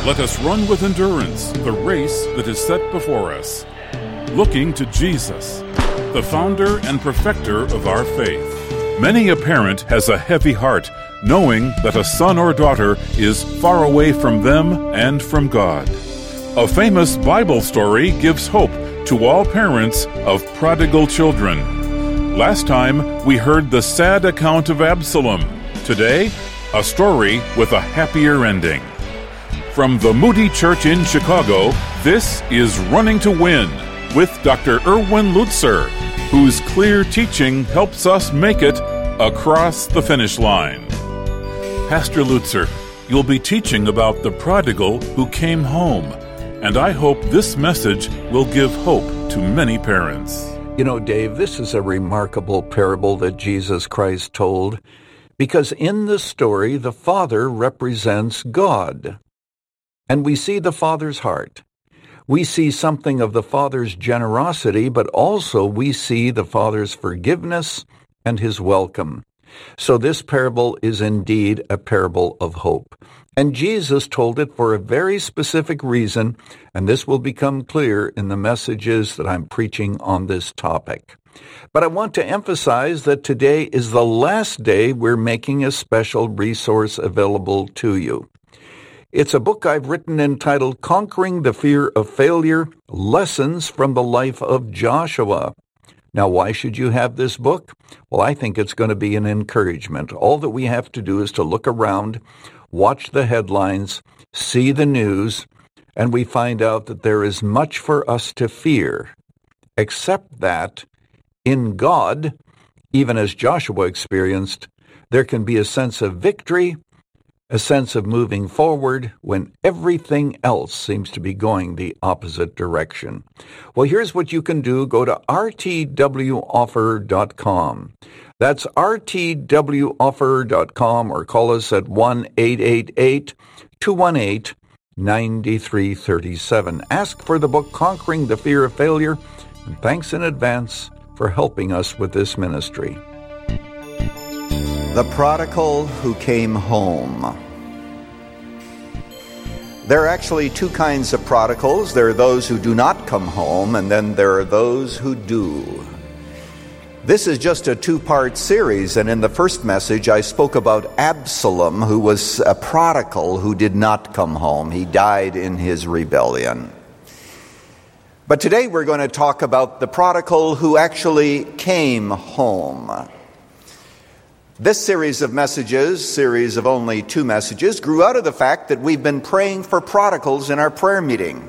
Let us run with endurance the race that is set before us, looking to Jesus, the founder and perfecter of our faith. Many a parent has a heavy heart, knowing that a son or daughter is far away from them and from God. A famous Bible story gives hope to all parents of prodigal children. Last time, we heard the sad account of Absalom. Today, a story with a happier ending. From the Moody Church in Chicago, this is Running to Win with Dr. Erwin Lutzer, whose clear teaching helps us make it across the finish line. Pastor Lutzer, you'll be teaching about the prodigal who came home, and I hope this message will give hope to many parents. You know, Dave, this is a remarkable parable that Jesus Christ told, because in the story, the Father represents God. And we see the Father's heart. We see something of the Father's generosity, but also we see the Father's forgiveness and His welcome. So this parable is indeed a parable of hope. And Jesus told it for a very specific reason, and this will become clear in the messages that I'm preaching on this topic. But I want to emphasize that today is the last day we're making a special resource available to you. It's a book I've written entitled Conquering the Fear of Failure, Lessons from the Life of Joshua. Now, why should you have this book? Well, I think it's going to be an encouragement. All that we have to do is to look around, watch the headlines, see the news, and we find out that there is much for us to fear, except that in God, even as Joshua experienced, there can be a sense of victory, a sense of moving forward when everything else seems to be going the opposite direction. Well, here's what you can do. Go to rtwoffer.com. That's rtwoffer.com, or call us at 1-888-218-9337. Ask for the book Conquering the Fear of Failure, and thanks in advance for helping us with this ministry. The prodigal who came home. There are actually two kinds of prodigals. There are those who do not come home, and then there are those who do. This is just a two-part series, and in the first message I spoke about Absalom, who was a prodigal who did not come home. He died in his rebellion. But today we're going to talk about the prodigal who actually came home. This series of messages, series of only 2 messages, grew out of the fact that we've been praying for prodigals in our prayer meeting.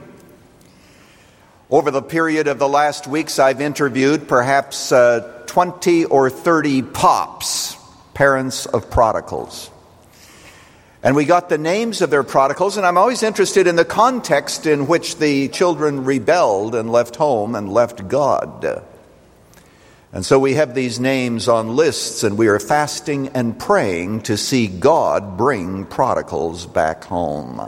Over the period of the last weeks, I've interviewed perhaps 20 or 30 pops, parents of prodigals. And we got the names of their prodigals, and I'm always interested in the context in which the children rebelled and left home and left God. And so we have these names on lists, and we are fasting and praying to see God bring prodigals back home.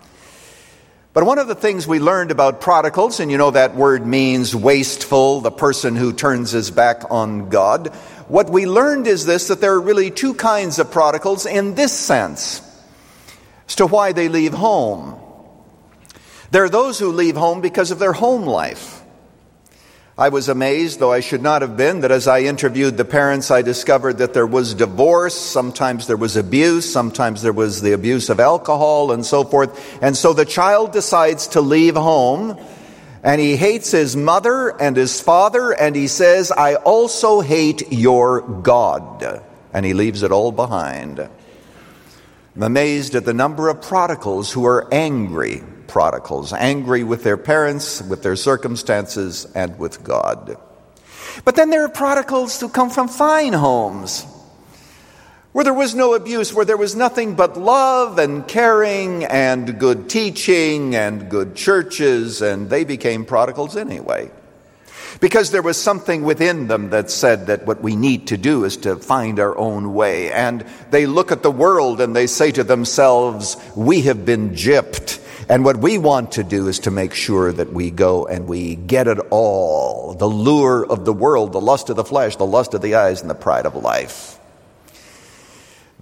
But one of the things we learned about prodigals, and you know that word means wasteful, the person who turns his back on God. What we learned is this, that there are really 2 kinds of prodigals in this sense as to why they leave home. There are those who leave home because of their home life. I was amazed, though I should not have been, that as I interviewed the parents, I discovered that there was divorce, sometimes there was abuse, sometimes there was the abuse of alcohol, and so forth. And so the child decides to leave home, and he hates his mother and his father, and he says, I also hate your God. And he leaves it all behind. I'm amazed at the number of prodigals who are angry prodigals, angry with their parents, with their circumstances, and with God. But then there are prodigals who come from fine homes, where there was no abuse, where there was nothing but love and caring and good teaching and good churches, and they became prodigals anyway. Because there was something within them that said that what we need to do is to find our own way. And they look at the world and they say to themselves, we have been gypped. And what we want to do is to make sure that we go and we get it all. The lure of the world, the lust of the flesh, the lust of the eyes, and the pride of life.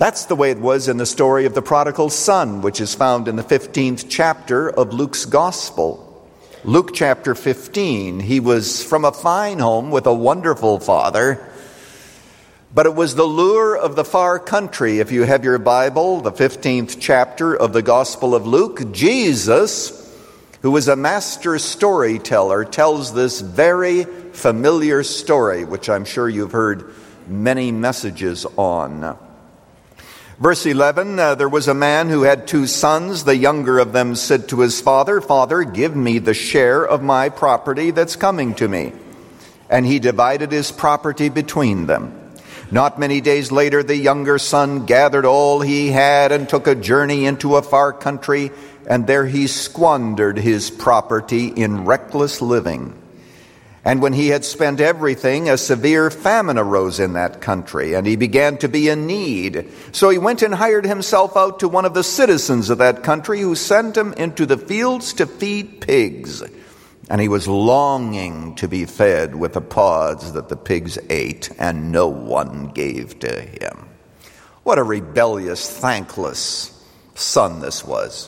That's the way it was in the story of the prodigal son, which is found in the 15th chapter of Luke's Gospel. Luke chapter 15, he was from a fine home with a wonderful father, but it was the lure of the far country. If you have your Bible, the 15th chapter of the Gospel of Luke, Jesus, who is a master storyteller, tells this very familiar story, which I'm sure you've heard many messages on. Verse 11, there was a man who had 2 sons. The younger of them said to his father, "Father, give me the share of my property that's coming to me." And he divided his property between them. Not many days later, the younger son gathered all he had and took a journey into a far country, and there he squandered his property in reckless living. And when he had spent everything, a severe famine arose in that country, and he began to be in need. So he went and hired himself out to one of the citizens of that country, who sent him into the fields to feed pigs. And he was longing to be fed with the pods that the pigs ate, and no one gave to him. What a rebellious, thankless son this was.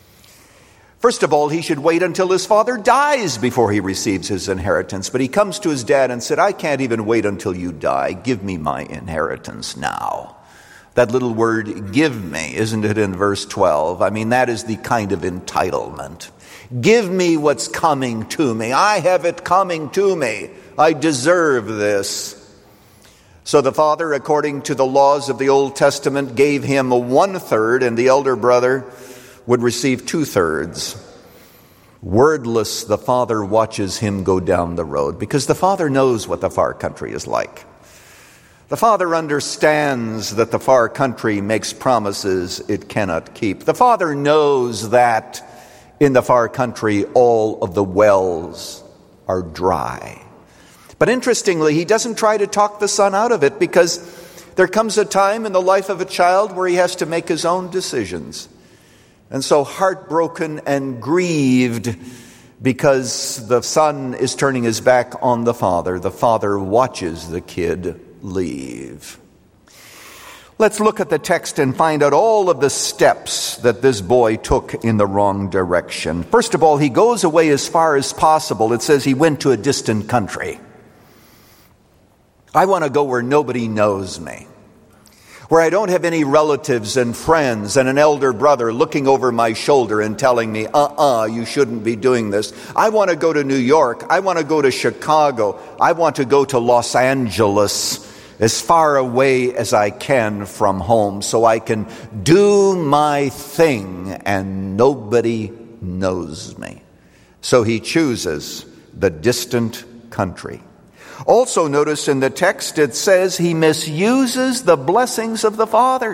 First of all, he should wait until his father dies before he receives his inheritance. But he comes to his dad and said, "I can't even wait until you die. Give me my inheritance now." That little word, "give me," isn't it in verse 12? I mean, that is the kind of entitlement. Give me what's coming to me. I have it coming to me. I deserve this. So the father, according to the laws of the Old Testament, gave him 1/3, and the elder brother would receive 2/3. Wordless, the father watches him go down the road, because the father knows what the far country is like. The father understands that the far country makes promises it cannot keep. The father knows that in the far country all of the wells are dry. But interestingly, he doesn't try to talk the son out of it, because there comes a time in the life of a child where he has to make his own decisions. And so, heartbroken and grieved because the son is turning his back on the father watches the kid leave. Let's look at the text and find out all of the steps that this boy took in the wrong direction. First of all, he goes away as far as possible. It says he went to a distant country. I want to go where nobody knows me, where I don't have any relatives and friends and an elder brother looking over my shoulder and telling me, you shouldn't be doing this. I want to go to New York. I want to go to Chicago. I want to go to Los Angeles, as far away as I can from home, so I can do my thing and nobody knows me. So he chooses the distant country. Also notice in the text it says he misuses the blessings of the father.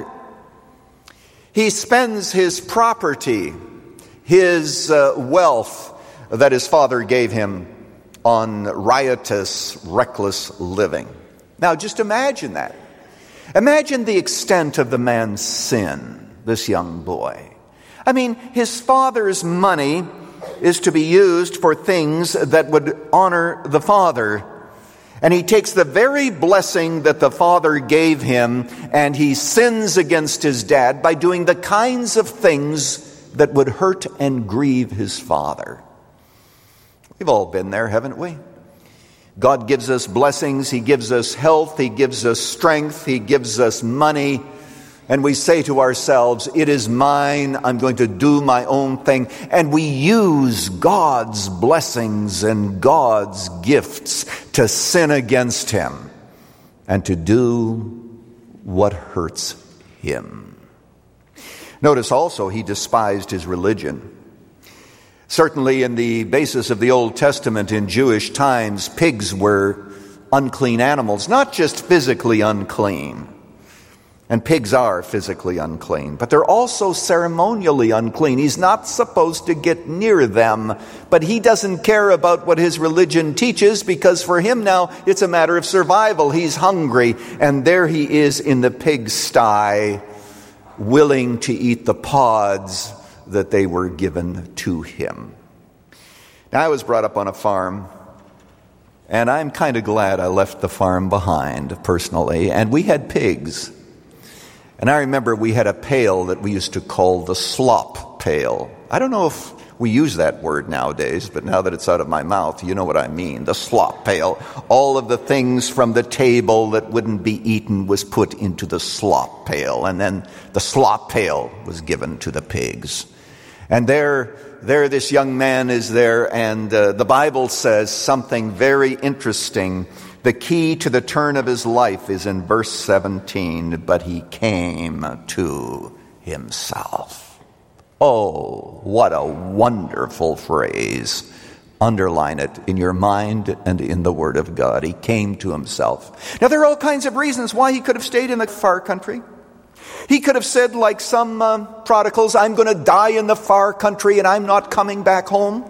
He spends his property, his wealth that his father gave him on riotous, reckless living. Now just imagine that. Imagine the extent of the man's sin, this young boy. I mean, his father's money is to be used for things that would honor the father. And he takes the very blessing that the father gave him, and he sins against his dad by doing the kinds of things that would hurt and grieve his father. We've all been there, haven't we? God gives us blessings, He gives us health, He gives us strength, He gives us money, and we say to ourselves, it is mine, I'm going to do my own thing. And we use God's blessings and God's gifts to sin against Him and to do what hurts Him. Notice also he despised his religion. Certainly in the basis of the Old Testament in Jewish times, pigs were unclean animals, not just physically unclean. And pigs are physically unclean, but they're also ceremonially unclean. He's not supposed to get near them, but he doesn't care about what his religion teaches, because for him now it's a matter of survival. He's hungry, and there he is in the pigsty, willing to eat the pods that they were given to him. Now, I was brought up on a farm, and I'm kind of glad I left the farm behind personally, and we had pigs. And I remember we had a pail that we used to call the slop pail. I don't know if we use that word nowadays, but now that it's out of my mouth, you know what I mean. The slop pail. All of the things from the table that wouldn't be eaten was put into the slop pail. And then the slop pail was given to the pigs. And there this young man is there, and the Bible says something very interesting. The key to the turn of his life is in verse 17, but he came to himself. Oh, what a wonderful phrase. Underline it in your mind and in the Word of God. He came to himself. Now, there are all kinds of reasons why he could have stayed in the far country. He could have said, like some prodigals, I'm going to die in the far country and I'm not coming back home.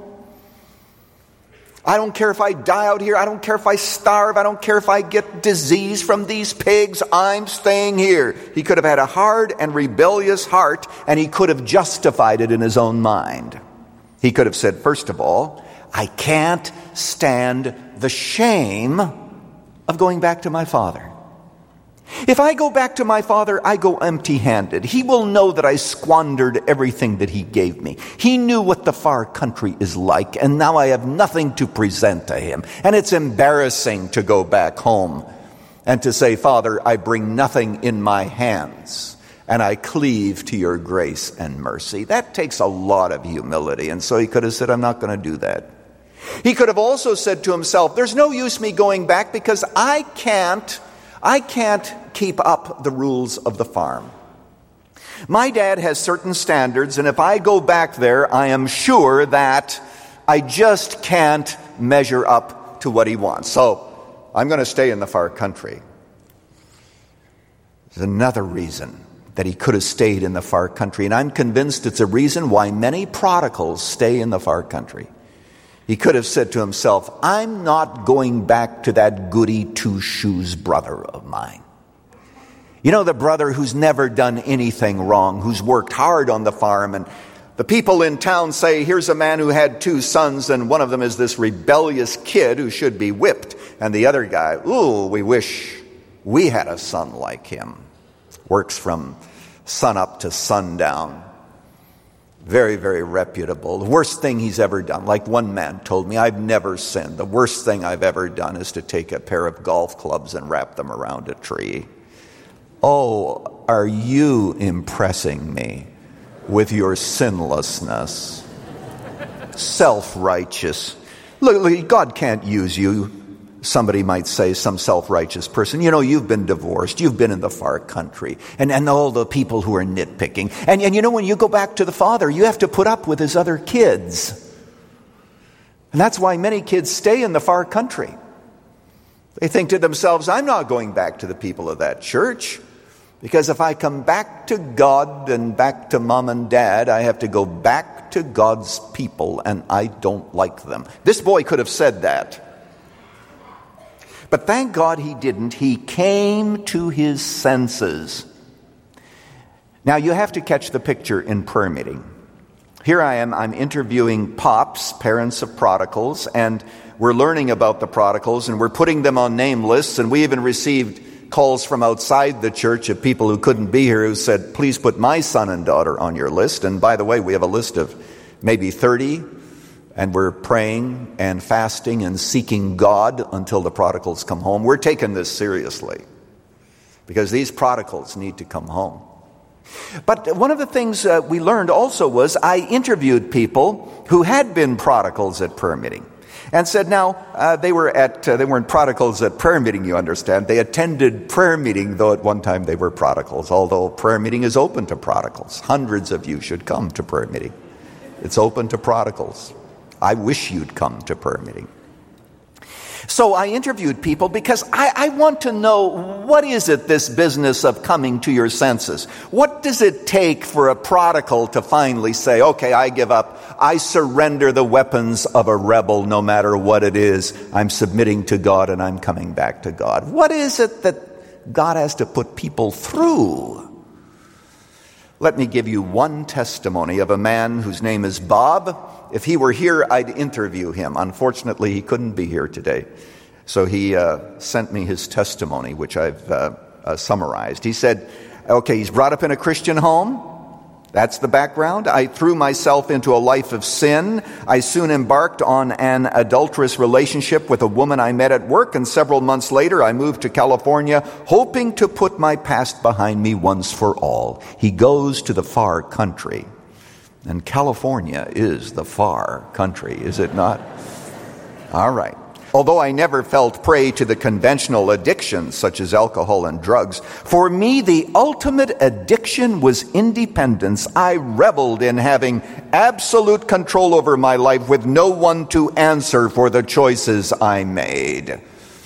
I don't care if I die out here. I don't care if I starve. I don't care if I get disease from these pigs. I'm staying here. He could have had a hard and rebellious heart, and he could have justified it in his own mind. He could have said, first of all, I can't stand the shame of going back to my father. If I go back to my father, I go empty-handed. He will know that I squandered everything that he gave me. He knew what the far country is like, and now I have nothing to present to him. And it's embarrassing to go back home and to say, Father, I bring nothing in my hands, and I cleave to your grace and mercy. That takes a lot of humility, and so he could have said, I'm not going to do that. He could have also said to himself, there's no use me going back because I can't keep up the rules of the farm. My dad has certain standards, and if I go back there, I am sure that I just can't measure up to what he wants. So I'm going to stay in the far country. There's another reason that he could have stayed in the far country, and I'm convinced it's a reason why many prodigals stay in the far country. He could have said to himself, I'm not going back to that goody two-shoes brother of mine. You know, the brother who's never done anything wrong, who's worked hard on the farm, and the people in town say, here's a man who had 2 sons, and one of them is this rebellious kid who should be whipped. And the other guy, ooh, we wish we had a son like him. Works from sun up to sundown. Very, very reputable. The worst thing he's ever done, like one man told me, I've never sinned. The worst thing I've ever done is to take a pair of golf clubs and wrap them around a tree. Oh, are you impressing me with your sinlessness? Self-righteous. Look, God can't use you. Somebody might say, some self-righteous person. You know, you've been divorced. You've been in the far country. And all the people who are nitpicking. And you know, when you go back to the father, you have to put up with his other kids. And that's why many kids stay in the far country. They think to themselves, I'm not going back to the people of that church. Because if I come back to God and back to mom and dad, I have to go back to God's people, and I don't like them. This boy could have said that. But thank God he didn't. He came to his senses. Now, you have to catch the picture in prayer meeting. Here I am, I'm interviewing pops, parents of prodigals, and we're learning about the prodigals, and we're putting them on name lists, and we even received calls from outside the church of people who couldn't be here who said, please put my son and daughter on your list. And by the way, we have a list of maybe 30, and we're praying and fasting and seeking God until the prodigals come home. We're taking this seriously because these prodigals need to come home. But one of the things we learned also was I interviewed people who had been prodigals at prayer meeting and said, now, they weren't prodigals at prayer meeting, you understand. They attended prayer meeting, though at one time they were prodigals, although prayer meeting is open to prodigals. Hundreds of you should come to prayer meeting. It's open to prodigals. I wish you'd come to prayer meeting. So I interviewed people because I want to know, what is it, this business of coming to your senses? What does it take for a prodigal to finally say, okay, I give up. I surrender the weapons of a rebel no matter what it is. I'm submitting to God and I'm coming back to God. What is it that God has to put people through? Let me give you one testimony of a man whose name is Bob. If he were here, I'd interview him. Unfortunately, he couldn't be here today. So he sent me his testimony, which I've summarized. He said, Okay, he's brought up in a Christian home. That's the background. I threw myself into a life of sin. I soon embarked on an adulterous relationship with a woman I met at work, and several months later I moved to California, hoping to put my past behind me once for all. He goes to the far country. And California is the far country, is it not? All right. Although I never felt prey to the conventional addictions such as alcohol and drugs, for me the ultimate addiction was independence. I reveled in having absolute control over my life with no one to answer for the choices I made.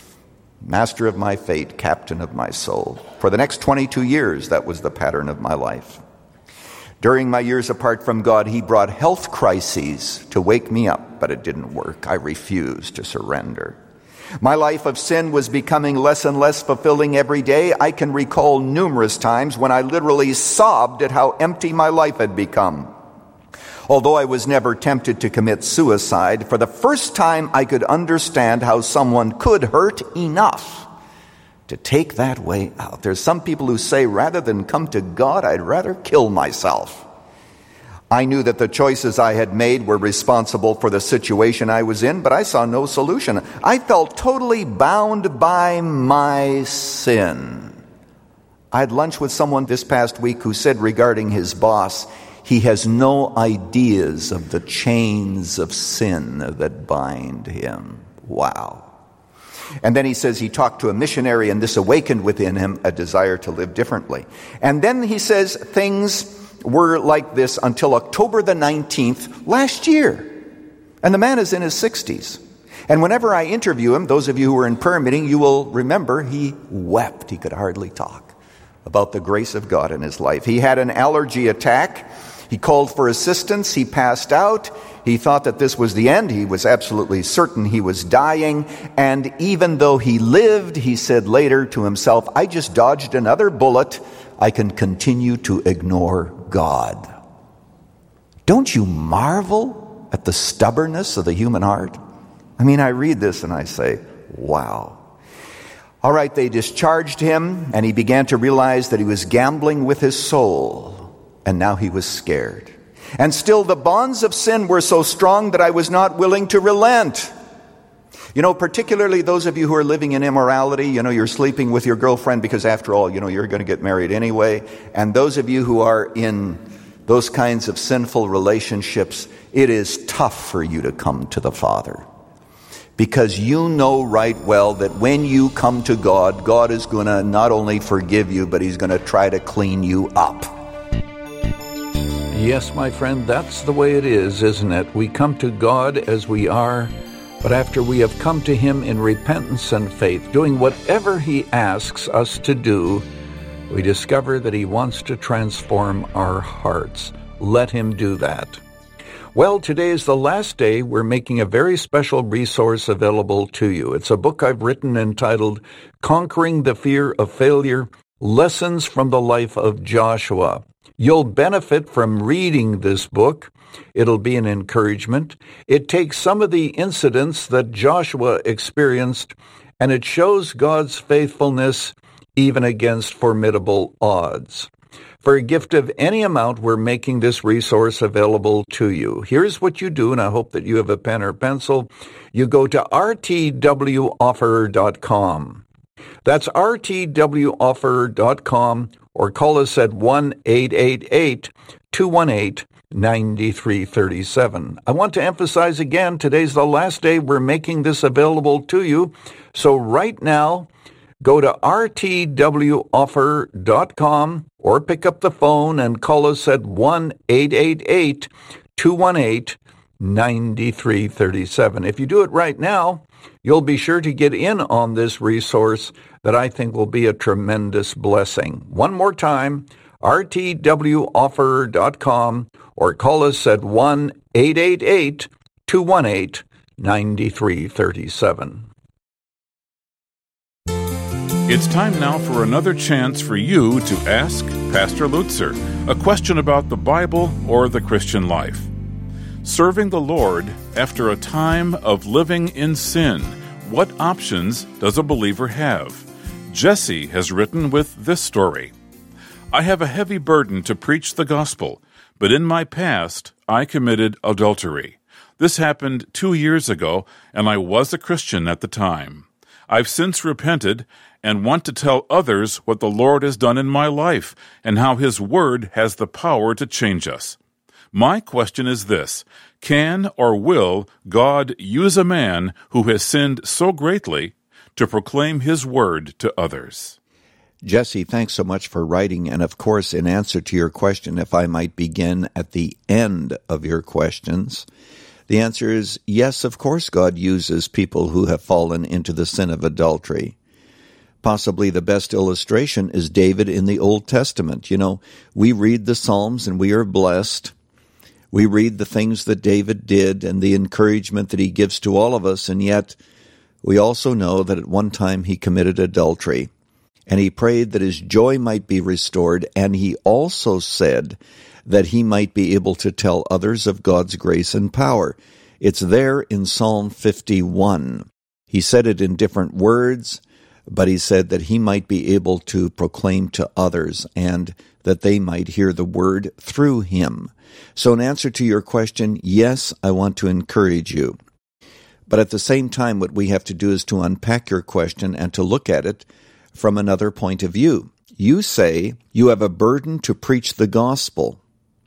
Master of my fate, captain of my soul. For the next 22 years, that was the pattern of my life. During my years apart from God, he brought health crises to wake me up, but it didn't work. I refused to surrender. My life of sin was becoming less and less fulfilling every day. I can recall numerous times when I literally sobbed at how empty my life had become. Although I was never tempted to commit suicide, for the first time I could understand how someone could hurt enough to take that way out. There's some people who say, rather than come to God, I'd rather kill myself. I knew that the choices I had made were responsible for the situation I was in, but I saw no solution. I felt totally bound by my sin. I had lunch with someone this past week who said regarding his boss, he has no ideas of the chains of sin that bind him. Wow. And then he says he talked to a missionary and this awakened within him a desire to live differently. And then he says things were like this until October the 19th last year. And the man is in his 60s. And whenever I interview him, those of you who were in prayer meeting, you will remember he wept. He could hardly talk about the grace of God in his life. He had an allergy attack. He called for assistance. He passed out. He thought that this was the end. He was absolutely certain he was dying. And even though he lived, he said later to himself, I just dodged another bullet. I can continue to ignore God. Don't you marvel at the stubbornness of the human heart? I mean, I read this and I say, wow. All right, they discharged him, and he began to realize that he was gambling with his soul, and now he was scared. And still the bonds of sin were so strong that I was not willing to relent. You know, particularly those of you who are living in immorality, you're sleeping with your girlfriend because after all, you're going to get married anyway. And those of you who are in those kinds of sinful relationships, it is tough for you to come to the Father. Because you know right well that when you come to God, God is going to not only forgive you, but he's going to try to clean you up. Yes, my friend, that's the way it is, isn't it? We come to God as we are, but after we have come to him in repentance and faith, doing whatever he asks us to do, we discover that he wants to transform our hearts. Let him do that. Well, today is the last day we're making a very special resource available to you. It's a book I've written entitled Conquering the Fear of Failure, Lessons from the Life of Joshua. You'll benefit from reading this book. It'll be an encouragement. It takes some of the incidents that Joshua experienced, and it shows God's faithfulness even against formidable odds. For a gift of any amount, we're making this resource available to you. Here's what you do, and I hope that you have a pen or pencil. You go to rtwoffer.com. That's rtwoffer.com, or call us at 1-888-218-9337. I want to emphasize again, today's the last day we're making this available to you. So right now, go to rtwoffer.com or pick up the phone and call us at 1-888-218-9337. If you do it right now, you'll be sure to get in on this resource that I think will be a tremendous blessing. One more time, rtwoffer.com or call us at 1-888-218-9337. It's time now for another chance for you to ask Pastor Lutzer a question about the Bible or the Christian life. Serving the Lord after a time of living in sin, what options does a believer have? Jesse has written with this story. I have a heavy burden to preach the gospel, but in my past, I committed adultery. This happened 2 years ago, and I was a Christian at the time. I've since repented and want to tell others what the Lord has done in my life and how His Word has the power to change us. My question is this: can or will God use a man who has sinned so greatly to proclaim His Word to others? Jesse, thanks so much for writing. And of course, in answer to your question, if I might begin at the end of your questions, the answer is yes, of course God uses people who have fallen into the sin of adultery. Possibly the best illustration is David in the Old Testament. You know, we read the Psalms and we are blessed. We read the things that David did and the encouragement that he gives to all of us, and yet we also know that at one time he committed adultery, and he prayed that his joy might be restored, and he also said that he might be able to tell others of God's grace and power. It's there in Psalm 51. He said it in different words, but he said that he might be able to proclaim to others and that they might hear the word through him. So in answer to your question, yes, I want to encourage you. But at the same time, what we have to do is to unpack your question and to look at it from another point of view. You say you have a burden to preach the gospel.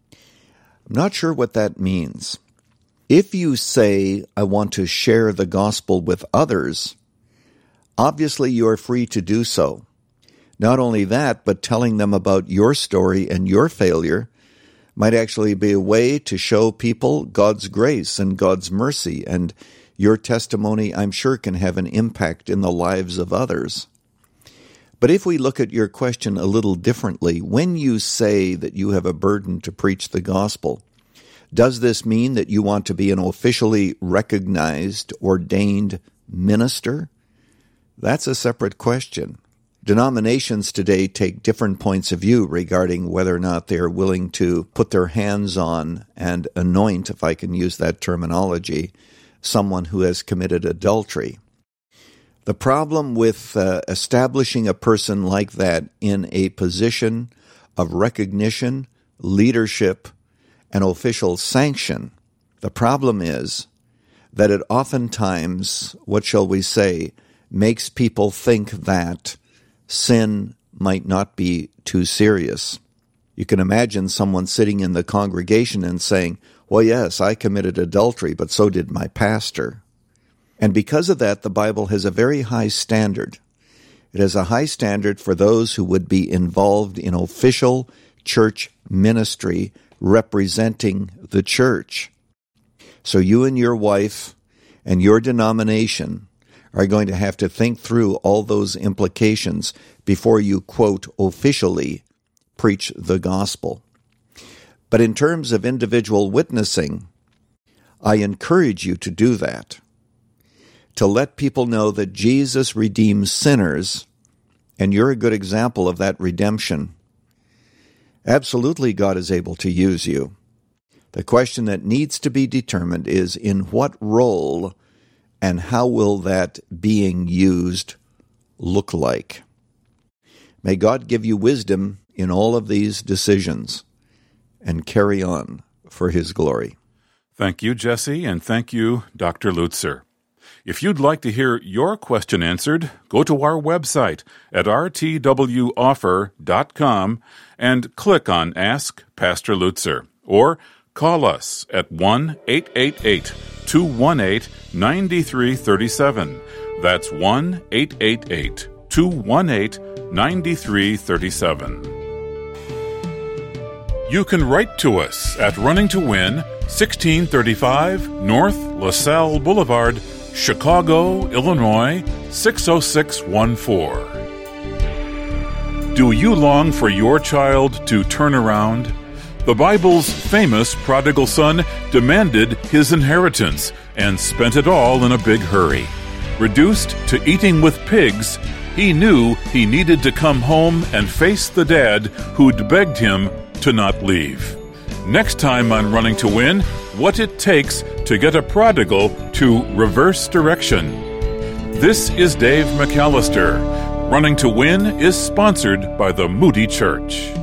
I'm not sure what that means. If you say, I want to share the gospel with others, obviously you are free to do so. Not only that, but telling them about your story and your failure might actually be a way to show people God's grace and God's mercy, and your testimony, I'm sure, can have an impact in the lives of others. But if we look at your question a little differently, when you say that you have a burden to preach the gospel, does this mean that you want to be an officially recognized, ordained minister? That's a separate question. Denominations today take different points of view regarding whether or not they are willing to put their hands on and anoint, if I can use that terminology, someone who has committed adultery. The problem with establishing a person like that in a position of recognition, leadership, and official sanction, the problem is that it oftentimes, what shall we say, makes people think that sin might not be too serious. You can imagine someone sitting in the congregation and saying, well, yes, I committed adultery, but so did my pastor. And because of that, the Bible has a very high standard. It has a high standard for those who would be involved in official church ministry representing the church. So you and your wife and your denomination are going to have to think through all those implications before you, quote, officially preach the gospel. But in terms of individual witnessing, I encourage you to do that, to let people know that Jesus redeems sinners, and you're a good example of that redemption. Absolutely, God is able to use you. The question that needs to be determined is in what role and how will that being used look like? May God give you wisdom in all of these decisions and carry on for His glory. Thank you, Jesse, and thank you, Dr. Lutzer. If you'd like to hear your question answered, go to our website at rtwoffer.com and click on Ask Pastor Lutzer, or call us at 1-888-218-9337. That's 1-888-218-9337. You can write to us at Running to Win, 1635 North LaSalle Boulevard, Chicago, Illinois, 60614. Do you long for your child to turn around? The Bible's famous prodigal son demanded his inheritance and spent it all in a big hurry. Reduced to eating with pigs, he knew he needed to come home and face the dad who'd begged him to not leave. Next time on Running to Win, what it takes to get a prodigal to reverse direction. This is Dave McAllister. Running to Win is sponsored by the Moody Church.